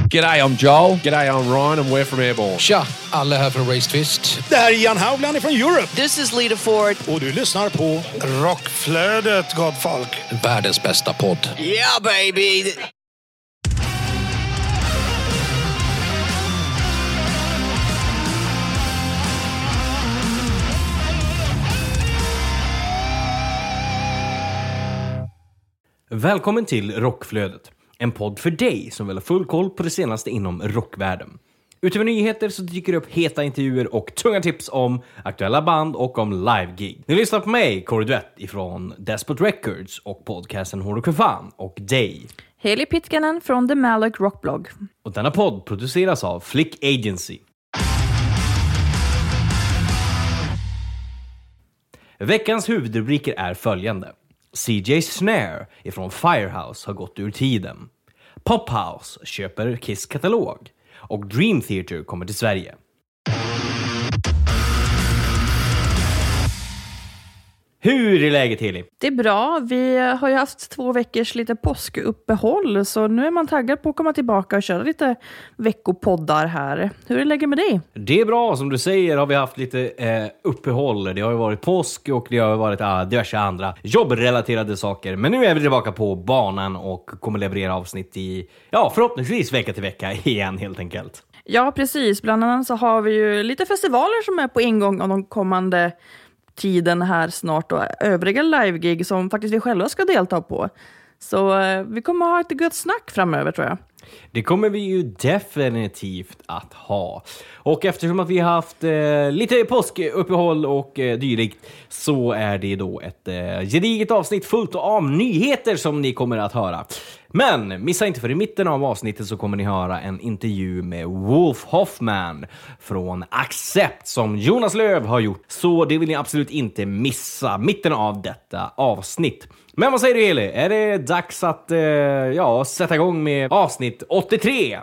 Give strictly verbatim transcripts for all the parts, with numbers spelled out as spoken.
G'day, I'm Joel. G'day, I'm Ryan and we're from Airborne. Tja, alla här från Race Twist. Det här är Ian Haugland från Europe. This is Lita Ford. Och du lyssnar på Rockflödet, gott folk. Världens bästa podd. Yeah, baby! Välkommen till Rockflödet. En podd för dig som vill ha full koll på det senaste inom rockvärlden. Utöver nyheter så dyker det upp heta intervjuer och tunga tips om aktuella band och om live-gig. Ni lyssnar på mig, Corey Duett ifrån Despot Records och podcasten Hårdrock för fan, och dig, Heli Pitkanen från The Malloc Rockblog. Och denna podd produceras av Flick Agency. Veckans huvudrubriker är följande. C J Snare ifrån Firehouse har gått ur tiden. Pophouse köper Kiss katalog. Och Dream Theater kommer till Sverige. Hur är läget, Heli? Det är bra. Vi har ju haft två veckors lite påskuppehåll, så nu är man taggad på att komma tillbaka och köra lite veckopoddar här. Hur är läget med dig? Det är bra, som du säger har vi haft lite eh, uppehåll. Det har ju varit påsk och det har varit ah, diverse andra jobbrelaterade saker. Men nu är vi tillbaka på banan och kommer leverera avsnitt i, ja, förhoppningsvis vecka till vecka igen helt enkelt. Ja, precis. Bland annat så har vi ju lite festivaler som är på ingång av de kommande tiden här snart och övriga live-gig som faktiskt vi själva ska delta på. Så eh, vi kommer ha ett gott snack framöver, tror jag. Det kommer vi ju definitivt att ha. Och eftersom att vi har haft eh, lite påskuppehåll och eh, dylikt, så är det då ett eh, gediget avsnitt fullt av nyheter som ni kommer att höra. Men missa inte, för i mitten av avsnittet så kommer ni höra en intervju med Wolf Hoffman från Accept som Jonas Löv har gjort. Så det vill ni absolut inte missa, mitten av detta avsnitt. Men vad säger du, Heli? Är det dags att eh, ja, sätta igång med avsnitt åttiotre?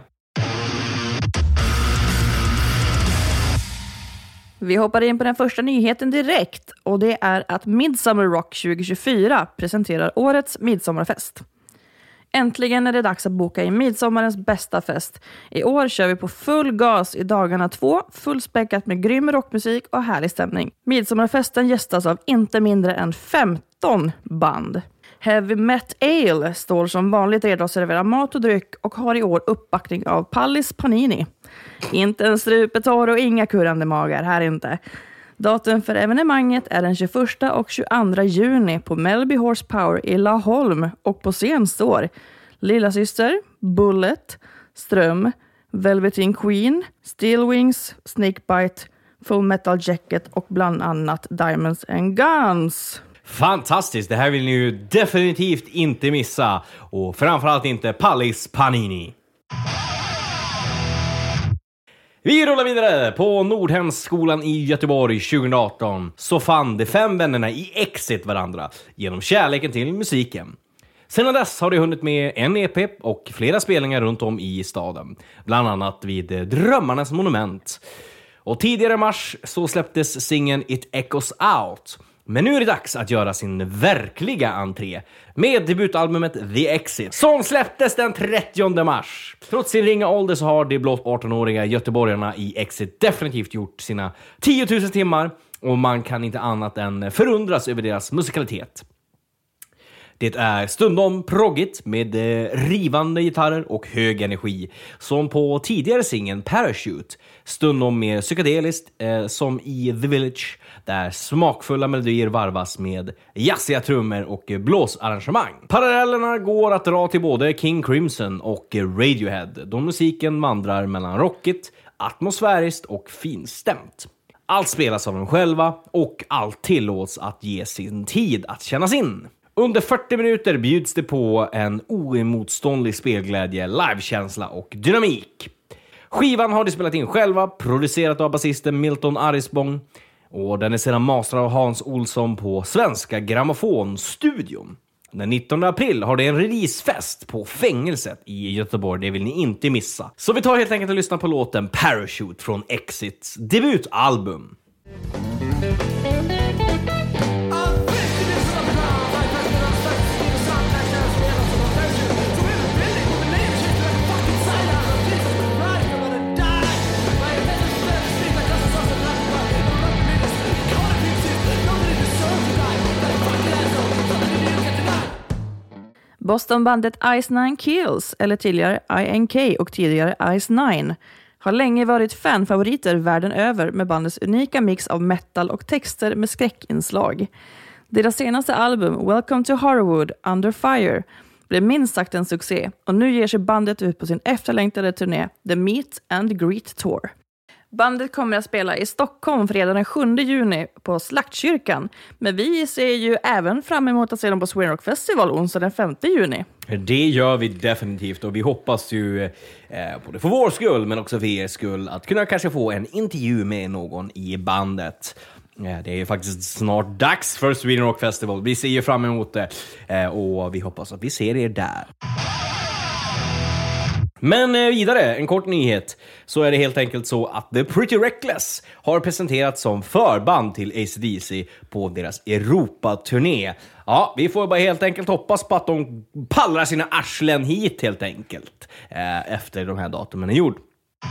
Vi hoppar in på den första nyheten direkt, och det är att Midsummer Rock tjugo tjugofyra presenterar årets midsommarfest. Äntligen är det dags att boka in midsommarens bästa fest. I år kör vi på full gas i dagarna två, fullspäckat med grym rockmusik och härlig stämning. Midsommarfesten gästas av inte mindre än femton band. Heavy Met Ale står som vanligt redo att servera mat och dryck och har i år uppbackning av Pallis Panini. Inte en strupetorr och inga kurrande magar, här inte. Datum för evenemanget är den tjugoförsta och tjugoandra juni på Melby Horsepower i Laholm, och på scen står Lilla Syster, Bullet, Ström, Velveteen Queen, Steel Wings, Snakebite, Full Metal Jacket och bland annat Diamonds and Guns. Fantastiskt, det här vill ni ju definitivt inte missa, och framförallt inte Pallis Panini. Vi rullar vidare. På Nordhemsskolan i Göteborg tjugoarton så fann de fem vännerna i Exit varandra genom kärleken till musiken. Sedan dess har de hunnit med en E P och flera spelningar runt om i staden, bland annat vid Drömmarnas monument. Och tidigare i mars så släpptes singeln It Echoes Out. Men nu är det dags att göra sin verkliga entré med debutalbumet The Exit, som släpptes den trettionde mars. Trots sin ringa ålder så har de blott arton-åriga göteborgarna i Exit definitivt gjort sina tio tusen timmar, och man kan inte annat än förundras över deras musikalitet. Det är stundom proggigt med eh, rivande gitarrer och hög energi, som på tidigare singeln Parachute. Stundom mer psykedeliskt, eh, som i The Village, där smakfulla melodier varvas med jazziga trummor och blåsarrangemang. Parallellerna går att dra till både King Crimson och Radiohead, då musiken vandrar mellan rockigt, atmosfäriskt och finstämt. Allt spelas av dem själva och allt tillåts att ge sin tid att kännas in. Under fyrtio minuter bjuds det på en oemotståndlig spelglädje, livekänsla och dynamik. Skivan har de spelat in själva, producerat av basisten Milton Arisbong, och den är sedan master av Hans Olsson på Svenska Grammofonstudion. Den nittonde april har det en releasefest på Fängelset i Göteborg, det vill ni inte missa. Så vi tar helt enkelt och lyssnar på låten Parachute från Exits debutalbum. Fucking Bostonbandet Ice Nine Kills, eller tidigare I N K och tidigare Ice Nine, har länge varit fanfavoriter världen över med bandets unika mix av metal och texter med skräckinslag. Deras senaste album, Welcome to Horrorwood, Under Fire, blev minst sagt en succé och nu ger sig bandet ut på sin efterlängtade turné The Meet and Greet Tour. Bandet kommer att spela i Stockholm fredag den sjunde juni på Slaktkyrkan, men vi ser ju även fram emot att se dem på Sweden Rock Festival onsdag den femte juni. Det gör vi definitivt och vi hoppas ju eh, både för vår skull men också för er skull att kunna kanske få en intervju med någon i bandet. Det är faktiskt snart dags för Sweden Rock Festival. Vi ser ju fram emot det och vi hoppas att vi ser er där. Men vidare, en kort nyhet. Så är det helt enkelt så att The Pretty Reckless har presenterats som förband till A C D C på deras Europa-turné. Ja, vi får bara helt enkelt hoppas på att de pallar sina arslen hit helt enkelt efter de här datumen är gjord.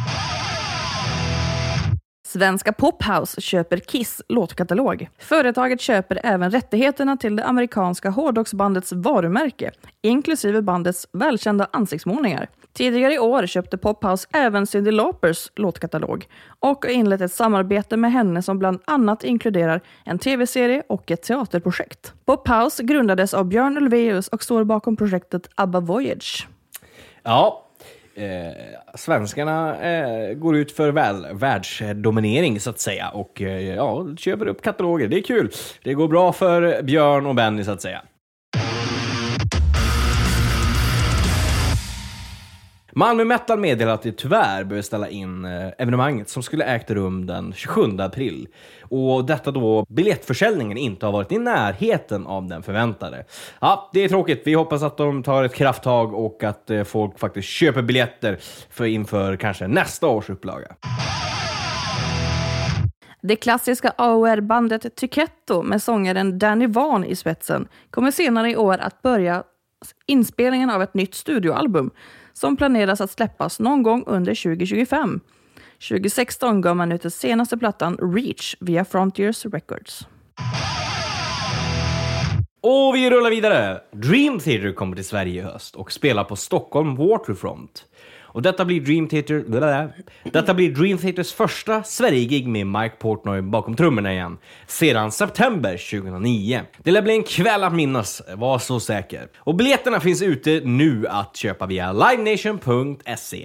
Svenska Pophouse köper Kiss låtkatalog. Företaget köper även rättigheterna till det amerikanska hårdrocksbandets varumärke, inklusive bandets välkända ansiktsmålningar. Tidigare i år köpte Pophouse även Cyndi Laupers låtkatalog och har inlett ett samarbete med henne som bland annat inkluderar en tv-serie och ett teaterprojekt. Pophouse grundades av Björn Ulvaeus och står bakom projektet ABBA Voyage. Ja, Eh, svenskarna eh, går ut för väl, världsdominering så att säga och eh, ja, köper upp kataloger. Det är kul. Det går bra för Björn och Benny så att säga. Malmö Metal meddelar att det tyvärr behöver ställa in eh, evenemanget som skulle ägt rum den tjugosjunde april. Och detta då biljettförsäljningen inte har varit i närheten av den förväntade. Ja, det är tråkigt. Vi hoppas att de tar ett krafttag och att eh, folk faktiskt köper biljetter för inför kanske nästa års upplaga. Det klassiska A O R-bandet Tyketto med sångaren Danny Vaughn i spetsen kommer senare i år att börja inspelningen av ett nytt studioalbum som planeras att släppas någon gång under tjugo tjugofem. tjugo sexton gav man ut den senaste plattan Reach via Frontiers Records. Och vi rullar vidare. Dream Theater kommer till Sverige i höst och spelar på Stockholm Waterfront. Och detta blir Dream Theater, detta blir Dream Theaters första Sverige-gig med Mike Portnoy bakom trummorna igen sedan september tjugohundranio. Det lär bli en kväll att minnas, var så säker. Och biljetterna finns ute nu att köpa via livenation punkt se.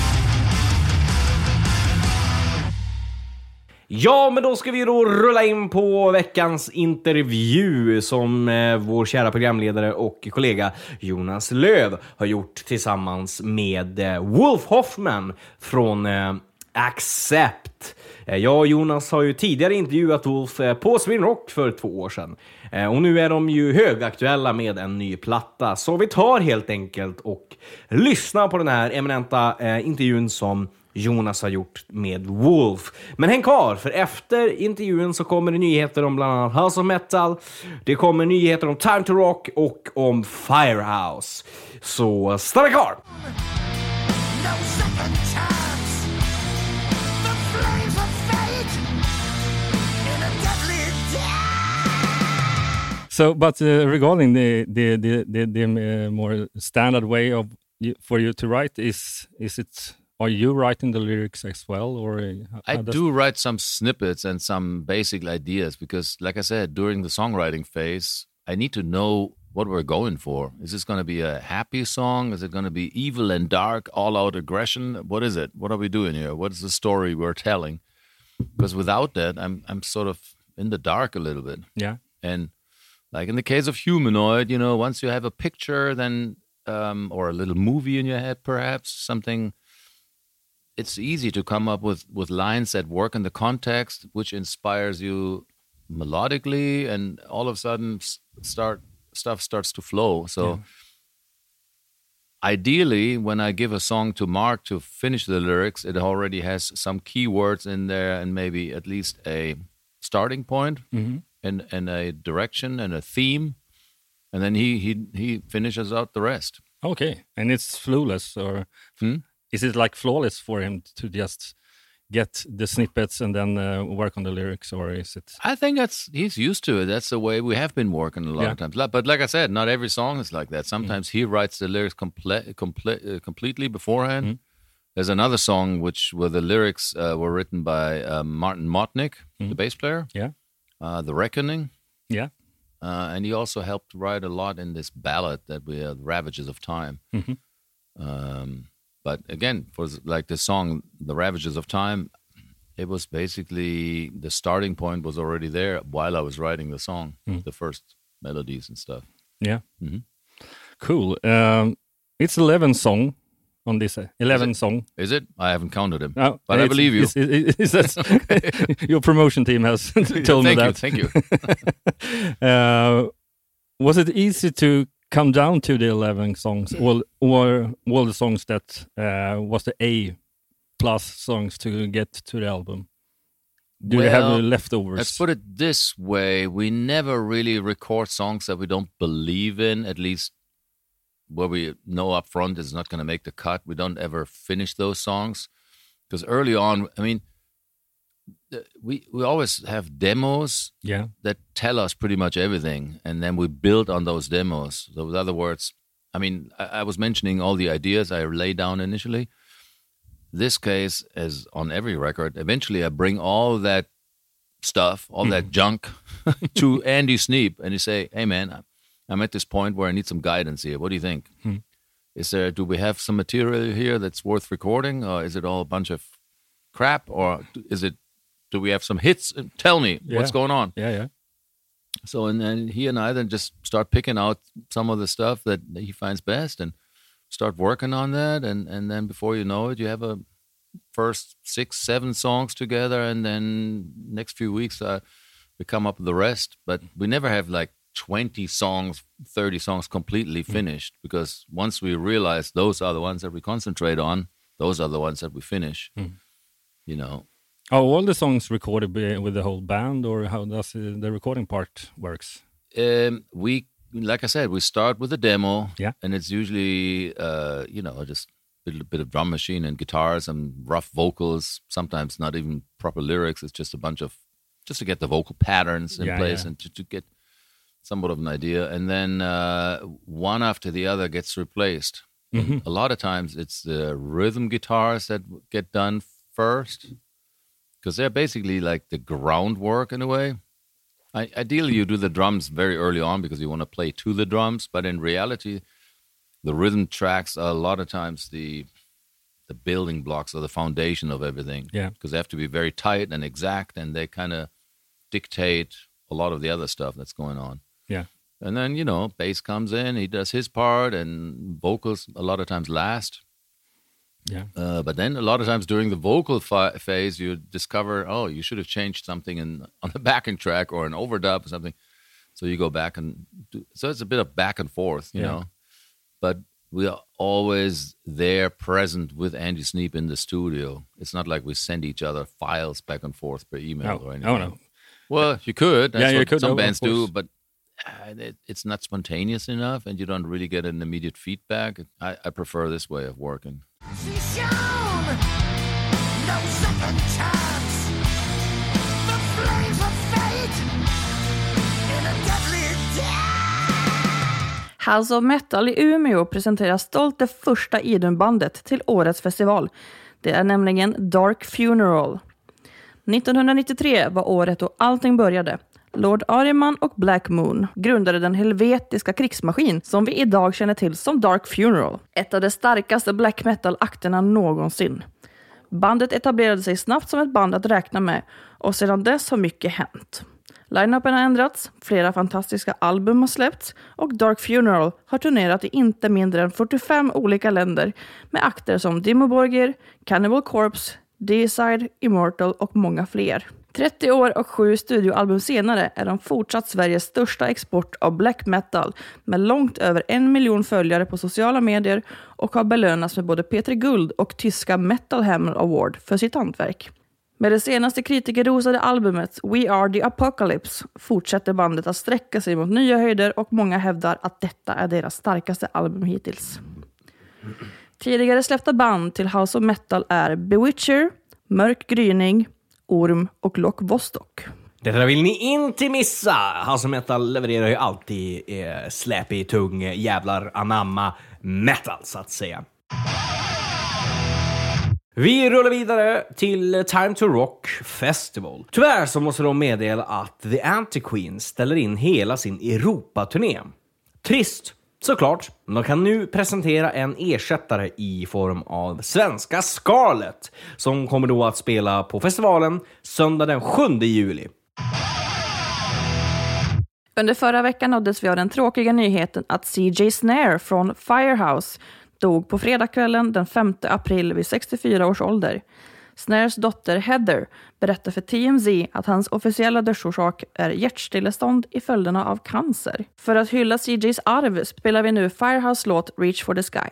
Ja, men då ska vi då rulla in på veckans intervju som eh, vår kära programledare och kollega Jonas Löv har gjort tillsammans med eh, Wolf Hoffman från eh, Accept. Eh, jag och Jonas har ju tidigare intervjuat Wolf eh, på Sweden Rock för två år sedan. Eh, och nu är de ju högaktuella med en ny platta. Så vi tar helt enkelt och lyssnar på den här eminenta eh, intervjun som Jonas har gjort med Wolf. Men häng kvar, för efter intervjun så kommer det nyheter om bland annat House of Metal. Det kommer nyheter om Time to Rock och om Firehouse. Så stanna kvar! So, but uh, regarding the the the the, the uh, more standard way of you, for you to write, is is it? Are you writing the lyrics as well, or I do write some snippets and some basic ideas because, like I said, during the songwriting phase, I need to know what we're going for. Is this going to be a happy song? Is it going to be evil and dark, all-out aggression? What is it? What are we doing here? What is the story we're telling? Because without that, I'm I'm sort of in the dark a little bit. Yeah. And like in the case of Humanoid, you know, once you have a picture, then um, or a little movie in your head, perhaps something. It's easy to come up with, with lines that work in the context, which inspires you melodically, and all of a sudden start stuff starts to flow. So yeah. Ideally, when I give a song to Mark to finish the lyrics, it already has some keywords in there and maybe at least a starting point mm-hmm. and, and a direction and a theme. And then he, he, he finishes out the rest. Okay. And it's flawless, or... Hmm? Is it like flawless for him to just get the snippets and then uh, work on the lyrics, or is it? I think that's he's used to it. That's the way we have been working a lot Yeah. of times. Li- But like I said, not every song is like that. Sometimes he writes the lyrics comple- comple- uh, completely beforehand. Mm. There's another song which where the lyrics uh, were written by uh, Martin Motnick, the bass player. Yeah. Uh, the Reckoning. Yeah. Uh, and he also helped write a lot in this ballad that we have, Ravages of Time. Mhm. Um, but again, for s- like the song, The Ravages of Time, it was basically the starting point was already there while I was writing the song, the first melodies and stuff. Yeah. Mhm. Cool. Um, it's eleven song on this. Uh, eleven song. Is it? I haven't counted them, No, but I it's- believe you. it's- it- it's- that's- your promotion team has told me thank you, that. thank you. uh, was it easy to come down to the eleven songs, or or all the songs that uh, was the A plus songs to get to the album? Do you have Well, leftovers? Let's put it this way: we never really record songs that we don't believe in. At least where we know up front is not going to make the cut. We don't ever finish those songs because early on, I mean, th- we we always have demos Yeah. that tell us pretty much everything, and then we build on those demos. So, with other words, I mean, I, I was mentioning all the ideas I laid down initially. This case, as on every record, eventually I bring all that stuff, all that junk to Andy Sneap, and you say, "Hey, man, I'm at this point where I need some guidance here. What do you think? Hmm. Is there? Do we have some material here that's worth recording, or is it all a bunch of crap, or is it? Do we have some hits? Tell me Yeah. what's going on." Yeah, yeah. So, and then he and I then just start picking out some of the stuff that he finds best and start working on that. And, and then before you know it, you have a first six, seven songs together. And then next few weeks, uh, we come up with the rest. But we never have like twenty songs, thirty songs completely finished because once we realize those are the ones that we concentrate on, those are the ones that we finish, you know. Are all the songs recorded by- with the whole band, or how does uh, the recording part works? Um, we, like I said, we start with a demo, Yeah. and it's usually, uh, you know, just a little bit of drum machine and guitars and rough vocals. Sometimes not even proper lyrics. It's just a bunch of, just to get the vocal patterns in Yeah, place yeah. and to, to get somewhat of an idea. And then uh, one after the other gets replaced. Mhm. A lot of times it's the rhythm guitars that get done first, because they're basically like the groundwork in a way. I, ideally, you do the drums very early on because you want to play to the drums, but in reality, the rhythm tracks are a lot of times the the building blocks or the foundation of everything. Yeah. Because they have to be very tight and exact, and they kind of dictate a lot of the other stuff that's going on. Yeah. And then, you know, bass comes in, he does his part, and vocals a lot of times last. Yeah. Uh, but then a lot of times during the vocal fa- phase, you discover, oh, you should have changed something in on the backing track or an overdub or something. So you go back and do, so it's a bit of back and forth, you Yeah. know. But we are always there, present with Andy Sneap in the studio. It's not like we send each other files back and forth per email No. or anything. Oh, no. Well, you could. That's Yeah, you what could, some of bands do, course. but uh, it, it's not spontaneous enough, and you don't really get an immediate feedback. I, I prefer this way of working. She's shown no second chance. The flames of fate in a deadly death. House of Metal i Umeå presenterar stolt det första Idun-bandet till årets festival. Det är nämligen Dark Funeral. nittonhundranittiotre var året då allting började. Lord Ahriman och Black Moon grundade den helvetiska krigsmaskin som vi idag känner till som Dark Funeral. Ett av de starkaste black metal-akterna någonsin. Bandet etablerade sig snabbt som ett band att räkna med och sedan dess har mycket hänt. Line-upen har ändrats, flera fantastiska album har släppts och Dark Funeral har turnerat i inte mindre än fyrtiofem olika länder med akter som Dimmu Borgir, Cannibal Corpse, Deicide, Immortal och många fler. trettio år och sju studioalbum senare är de fortsatt Sveriges största export av black metal med långt över en miljon följare på sociala medier och har belönats med både P tre Guld och tyska Metal Hammer Award för sitt hantverk. Med det senaste kritikerrosade albumet We Are The Apocalypse fortsätter bandet att sträcka sig mot nya höjder och många hävdar att detta är deras starkaste album hittills. Tidigare släppta band till House of Metal är Bewitcher, Mörk gryning, Orm och Lock Vostok. Det där vill ni inte missa. House Metal levererar ju alltid eh, släpig, tung, jävlar anamma metal så att säga. Vi rullar vidare till Time to Rock Festival. Tyvärr så måste de meddela att The Anti-Queen ställer in hela sin Europa-turné. Trist, såklart. De kan nu presentera en ersättare i form av svenska Scarlet, som kommer då att spela på festivalen söndag den sjunde juli. Under förra veckan nåddes vi av den tråkiga nyheten att C J Snare från Firehouse dog på fredagskvällen den femte april vid sextiofyra års ålder. Snares dotter Heather berättar för T M Z att hans officiella dödsorsak är hjärtstillestånd i följderna av cancer. För att hylla C Js arv spelar vi nu Firehouse låt Reach for the Sky.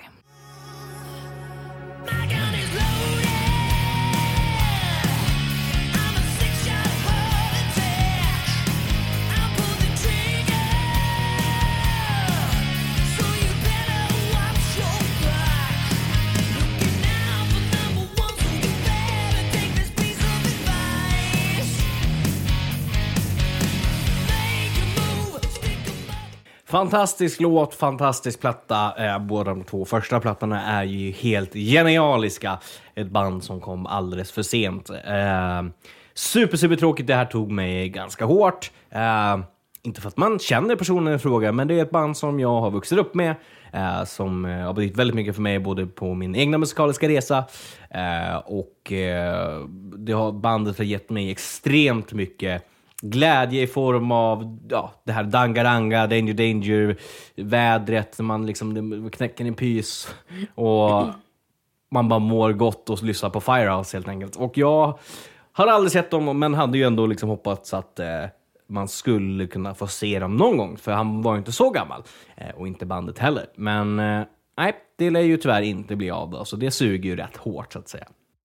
Fantastisk låt, fantastisk platta. Eh, båda de två första plattorna är ju helt genialiska. Ett band som kom alldeles för sent. Eh, super, super tråkigt. Det här tog mig ganska hårt. Eh, inte för att man känner personen i fråga, men det är ett band som jag har vuxit upp med. Eh, som eh, har betytt väldigt mycket för mig, både på min egna musikaliska resa. Eh, och eh, det har, bandet har gett mig extremt mycket glädje i form av ja, det här dangaranga, danger danger, vädret, man liksom knäcker en pys och man bara mår gott och lyssnar på Firehouse helt enkelt. Och jag har aldrig sett dem, men hade ju ändå liksom hoppats att eh, man skulle kunna få se dem någon gång, för han var ju inte så gammal eh, och inte bandet heller. Men eh, nej, det lär ju tyvärr inte bli av då, så det suger ju rätt hårt så att säga.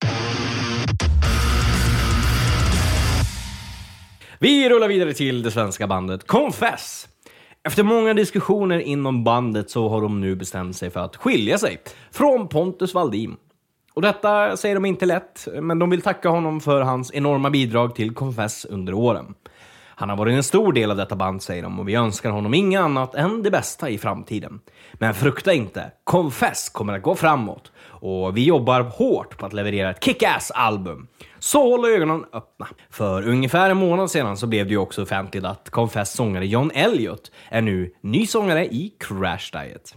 Vi rullar vidare till det svenska bandet Confess. Efter många diskussioner inom bandet så har de nu bestämt sig för att skilja sig från Pontus Waldin. Och detta säger de inte lätt, men de vill tacka honom för hans enorma bidrag till Confess under åren. Han har varit en stor del av detta band, säger de, och vi önskar honom inget annat än det bästa i framtiden. Men frukta inte, Confess kommer att gå framåt och vi jobbar hårt på att leverera ett kick-ass-album. Så håll ögonen öppna. För ungefär en månad sedan så blev det ju också offentligt att Confess sångare John Elliott är nu ny sångare i Crash Diet.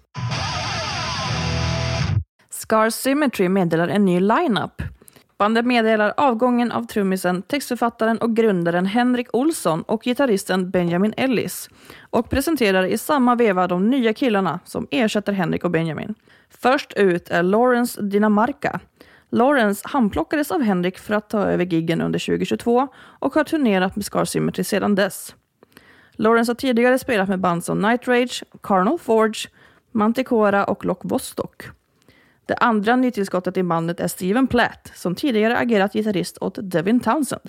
Scar Symmetry meddelar en ny lineup. Bandet meddelar avgången av trummisen, textförfattaren och grundaren Henrik Olsson och gitarristen Benjamin Ellis och presenterar i samma veva de nya killarna som ersätter Henrik och Benjamin. Först ut är Lawrence Dinamarca. Lawrence handplockades av Henrik för att ta över giggen under tjugohundratjugotvå och har turnerat med Scar Symmetry sedan dess. Lawrence har tidigare spelat med band som Night Rage, Carnal Forge, Manticora och Lock Vostok. Det andra nytillskottet i bandet är Steven Platt, som tidigare agerat gitarrist åt Devin Townsend.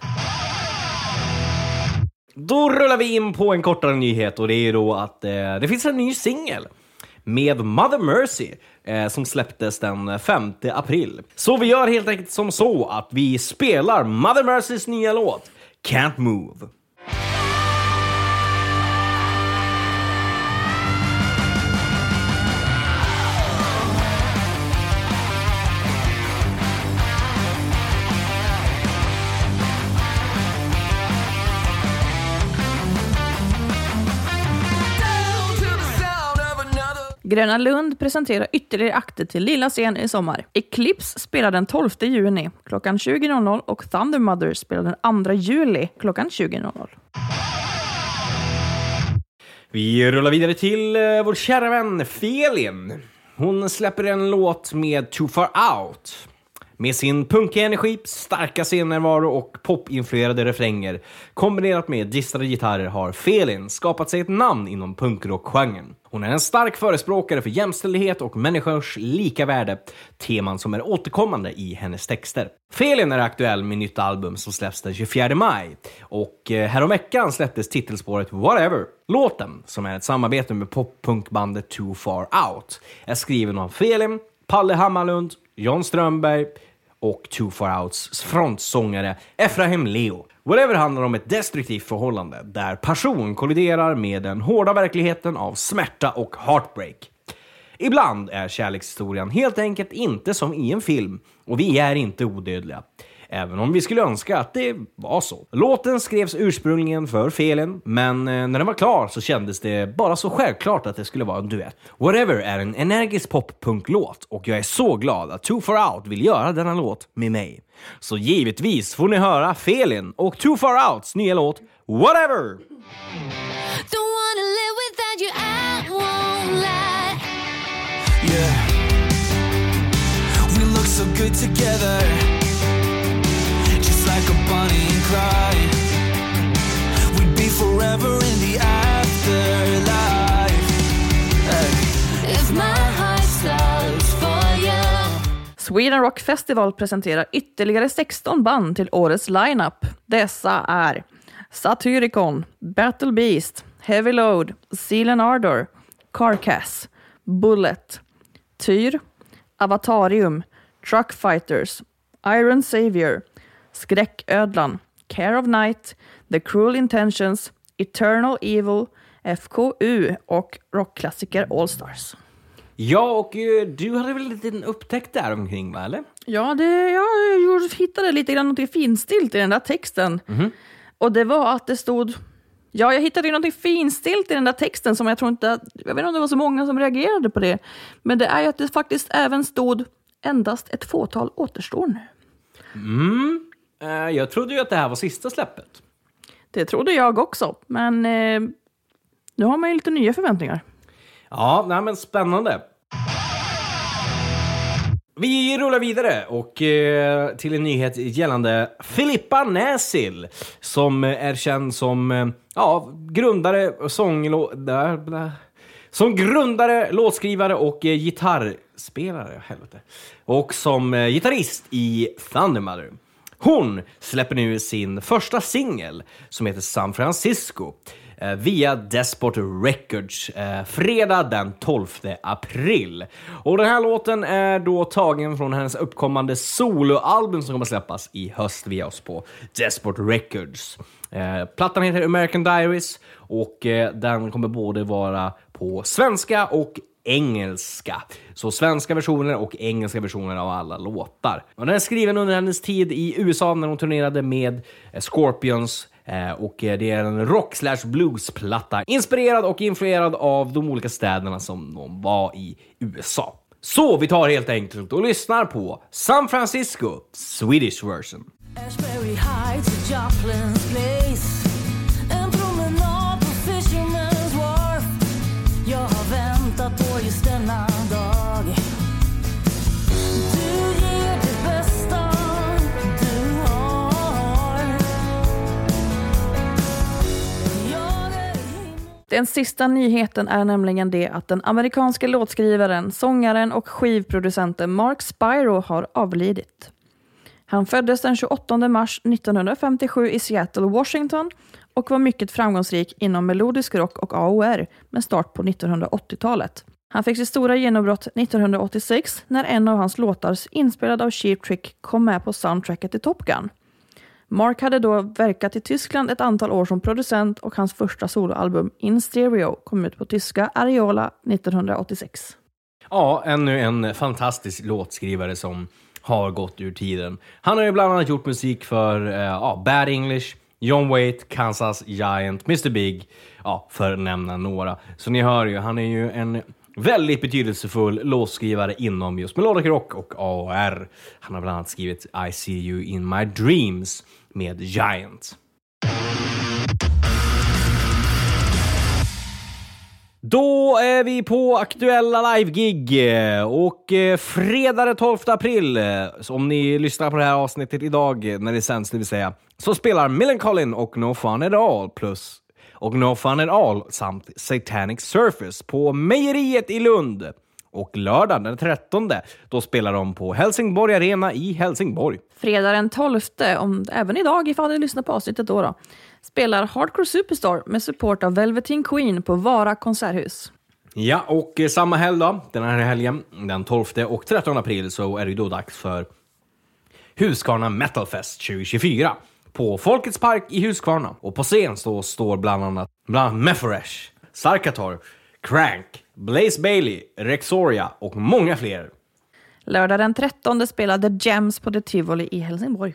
Då rullar vi in på en kortare nyhet, och det är då att eh, det finns en ny singel med Mother Mercy eh, som släpptes den femte april. Så vi gör helt enkelt som så att vi spelar Mother Mercys nya låt Can't Move. Gröna Lund presenterar ytterligare akter till lilla scen i sommar. Eclipse spelar den tolfte juni klockan tjugo noll noll och Thunder Mother spelar den andra juli klockan tjugo noll noll. Vi rullar vidare till eh, vår kära vän Felin. Hon släpper en låt med Too Far Out. Med sin punkiga energi, starka scenernärvaro och popinfluerade refränger kombinerat med distade gitarrer har Felin skapat sig ett namn inom punkrockgenren. Hon är en stark förespråkare för jämställdhet och människors lika värde, teman som är återkommande i hennes texter. Felin är aktuell med nytt album som släpps den tjugofjärde maj, och häromveckan släpptes titelspåret Whatever. Låten, som är ett samarbete med poppunkbandet Too Far Out, är skriven av Felin, Palle Hammarlund, John Strömberg och Too Far Outs frontsångare Efraim Leo. Whatever handlar om ett destruktivt förhållande där passion kolliderar med den hårda verkligheten av smärta och heartbreak. Ibland är kärlekshistorien helt enkelt inte som i en film och vi är inte odödliga. Även om vi skulle önska att det var så. Låten skrevs ursprungligen för Felen, men när den var klar så kändes det bara så självklart att det skulle vara en duett. Whatever är en energisk pop-punk-låt och jag är så glad att Too Far Out vill göra denna låt med mig. Så givetvis får ni höra Felen och Too Far Outs nya låt Whatever! Don't wanna live without you, I won't lie. Yeah, we look so good together, just like a Bonnie and Clyde. We'd be forever in the afterlife. Hey. If my heart stops for you. Sweden Rock Festival presenterar ytterligare sexton band till årets lineup. Dessa är Satyricon, Battle Beast, Heavy Load, Seal and Ardor, Carcass, Bullet, Tyr, Avatarium, Truck Fighters, Iron Savior, Skräcködlan, Care of Night, The Cruel Intentions, Eternal Evil, F K U och rockklassiker All Stars. Ja, och uh, du hade väl en liten upptäckt där omkring, va, eller? Ja, det, jag hittade lite grann något finstilt i den där texten. Mm-hmm. Och det var att det stod... Ja, jag hittade ju något finstilt i den där texten som jag tror inte... Att, jag vet inte om det var så många som reagerade på det. Men det är ju att det faktiskt även stod endast ett fåtal återstår nu. Mm. Uh, jag trodde ju att det här var sista släppet. Det trodde jag också. Men eh, nu har man ju lite nya förväntningar. Ja, nej, men spännande. Vi rullar vidare och eh, till en nyhet gällande Filippa Näsil som är känd som eh, ja, grundare, sånglå... Där, bla. Som grundare, låtskrivare och eh, gitarrspelare, helvete. Och som eh, gitarrist i Thundermother. Hon släpper nu sin första singel som heter San Francisco eh, via Despot Records eh, fredag den tolfte april. Och den här låten är då tagen från hennes uppkommande soloalbum som kommer släppas i höst via oss på Despot Records. Eh, plattan heter American Diaries och eh, den kommer både vara på svenska och engelska. Så svenska versioner och engelska versioner av alla låtar. Och den är skriven under hennes tid i U S A när hon turnerade med Scorpions. Och det är en rock slash blues-platta inspirerad och influerad av de olika städerna som de var i U S A. Så vi tar helt enkelt och lyssnar på San Francisco, Swedish version. Ashbury Heights, Joplin's place. En promenad på Fisherman's Wharf. Jag har väntat på just denna dag. Du ger det bästa du har. Jag är himmel. Den sista nyheten är nämligen det att den amerikanska låtskrivaren, sångaren och skivproducenten Mark Spiro har avlidit. Han föddes den tjugoåttonde mars nittonhundrafemtiosju i Seattle, Washington och var mycket framgångsrik inom melodisk rock och A O R med start på nittonhundraåttiotalet. Han fick sitt stora genombrott nittonhundraåttiosex när en av hans låtar inspelad av Cheap Trick kom med på soundtracket till Top Gun. Mark hade då verkat i Tyskland ett antal år som producent och hans första soloalbum In Stereo kom ut på tyska Ariola nittonhundraåttiosex. Ja, ännu en fantastisk låtskrivare som har gått ur tiden. Han har ju bland annat gjort musik för uh, ja, Bad English, John Waite, Kansas Giant, mister Big, ja, för att nämna några. Så ni hör ju, han är ju en väldigt betydelsefull låtskrivare inom just melodic rock och A O R. Han har bland annat skrivit I See You In My Dreams med Giant. Då är vi på aktuella live-gig och eh, fredag den tolfte april, så om ni lyssnar på det här avsnittet idag när det sänds, det vill säga, så spelar Millencolin och No Fun At All plus och No Fun At All samt Satanic Surface på Mejeriet i Lund. Och lördagen den trettonde, då spelar de på Helsingborg Arena i Helsingborg. Fredag den tolfte, om, även idag ifall ni lyssnar på avsnittet då, då spelar Hardcore Superstar med support av Velveteen Queen på Vara konserthus. Ja, och eh, samma helg då, den här helgen, den tolfte och trettonde april, så är det då dags för Husqvarna Metal Fest tjugo tjugofyra på Folkets Park i Husqvarna. Och på scen så står bland annat, bland annat Mephoresh, Sarkator, Crank, Blaze Bailey, Rexoria och många fler. Lördag den trettonde spelade Gems på The Tivoli i Helsingborg.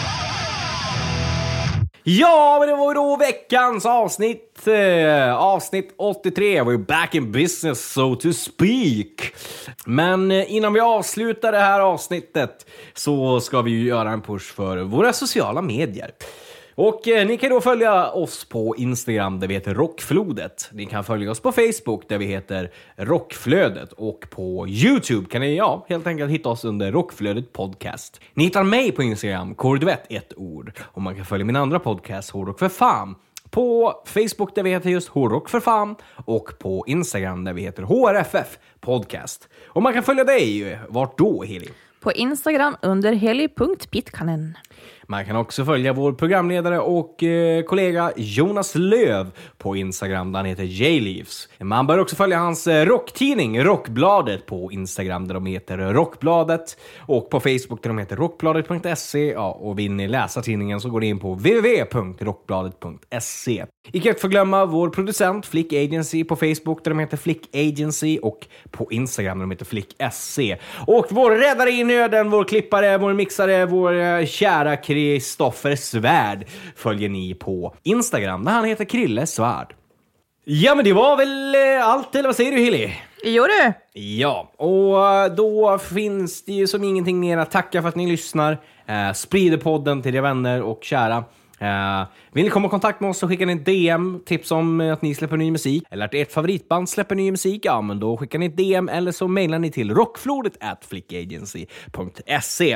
Ja, men det var ju då veckans avsnitt. Eh, avsnitt åttiotre. We're back in business, so to speak. Men eh, innan vi avslutar det här avsnittet så ska vi ju göra en push för våra sociala medier. Och eh, ni kan då följa oss på Instagram där vi heter Rockflodet. Ni kan följa oss på Facebook där vi heter Rockflödet. Och på YouTube kan ni ja, helt enkelt hitta oss under Rockflödet podcast. Ni hittar mig på Instagram, Kordvett ett ord. Och man kan följa min andra podcast, Hårdrock för fan. På Facebook där vi heter just Hårdrock för fan. Och på Instagram där vi heter H R F F podcast. Och man kan följa dig, vart då Heli? På Instagram under heli punkt pitkanen. Man kan också följa vår programledare och eh, kollega Jonas Löv på Instagram där han heter J-Leaves. Man bör också följa hans eh, rocktidning Rockbladet på Instagram där de heter Rockbladet. Och på Facebook där de heter rockbladet punkt se. Ja, och vill ni läsa tidningen så går ni in på w w w punkt rockbladet punkt se. Icke att förglömma vår producent Flick Agency på Facebook där de heter Flick Agency och på Instagram där de heter Flick S C. Och vår räddare i nöden, vår klippare, vår mixare, vår eh, kära Kristoffer Svärd följer ni på Instagram där han heter Krille Svärd. Ja, men det var väl eh, allt, eller vad säger du Hilly? Jo du! Ja, och då finns det ju som ingenting mer att tacka för att ni lyssnar. Eh, sprider podden till era vänner och kära. Uh, vill ni komma i kontakt med oss så skickar ni ett D M, tips om att ni släpper ny musik eller att ert favoritband släpper ny musik, ja men då skickar ni ett D M eller så mejlar ni till rockflodet at flickagency punkt se.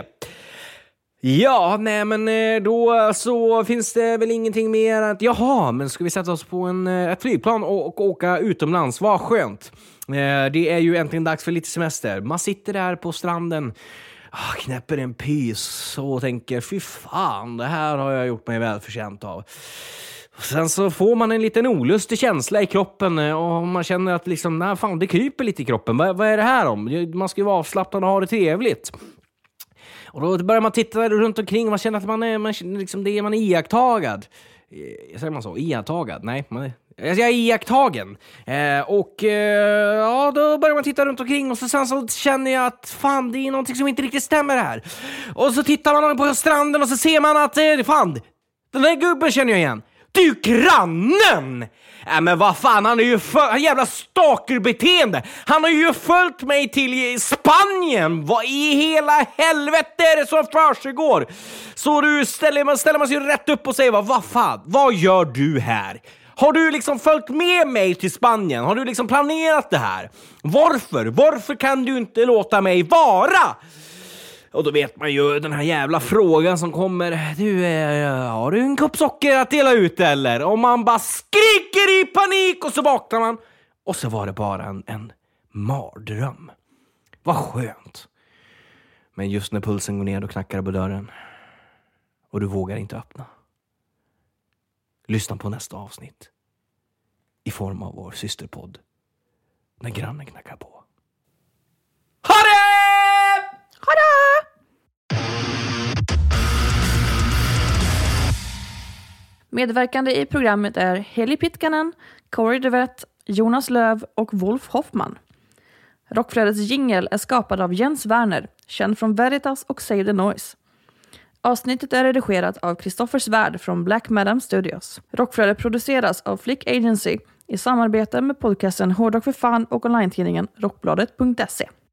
Ja, nej men då så finns det väl ingenting mer att, jaha, men ska vi sätta oss på en, ett flygplan och, och åka utomlands, vad skönt. Uh, det är ju äntligen dags för lite semester, man sitter där på stranden, Ah, knäpper en pys och tänker, fy fan, det här har jag gjort mig välförtjänt av. Och sen så får man en liten olustig känsla i kroppen och man känner att liksom, nej, fan, det kryper lite i kroppen. Vad, vad är det här om? Man ska ju vara avslappnad och ha det trevligt. Och då börjar man titta runt omkring och man känner att man är, man, liksom, det är man är iakttagad. Säger man så? Iakttagad? Nej, man är... Jag är iakttagen. Eh, och eh, ja, då börjar man titta runt omkring och så sen så känner jag att fan, det är någonting som inte riktigt stämmer här. Och så tittar man på stranden och så ser man att eh, fan, den där gubben känner jag igen. Det är ju grannen! Äh, men vad fan, han är ju för... Han jävla stalkerbeteende. Han har ju följt mig till Spanien. Vad i hela helvete är det som försiggår? Så du ställer man, ställer man sig rätt upp och säger, vad, vad fan, vad gör du här? Har du liksom följt med mig till Spanien? Har du liksom planerat det här? Varför? Varför kan du inte låta mig vara? Och då vet man ju den här jävla frågan som kommer. Du, eh, har du en kopp socker att dela ut eller? Och man bara skriker i panik och så vaknar man. Och så var det bara en, en mardröm. Vad skönt. Men just när pulsen går ner och knackar på dörren. Och du vågar inte öppna. Lyssna på nästa avsnitt. I form av vår systerpodd. När grannen knackar på. Ha det! Ha det! Medverkande i programmet är Heli Pitkanen, Corey DeVett, Jonas Löv och Wolf Hoffman. Rockflödets jingle är skapad av Jens Werner, känd från Veritas och Save the Noise. Avsnittet är redigerat av Kristoffer Svärd från Black Madam Studios. Rockflödet produceras av Flick Agency i samarbete med podcasten Hårdrock för fan och online-tidningen rockbladet punkt se.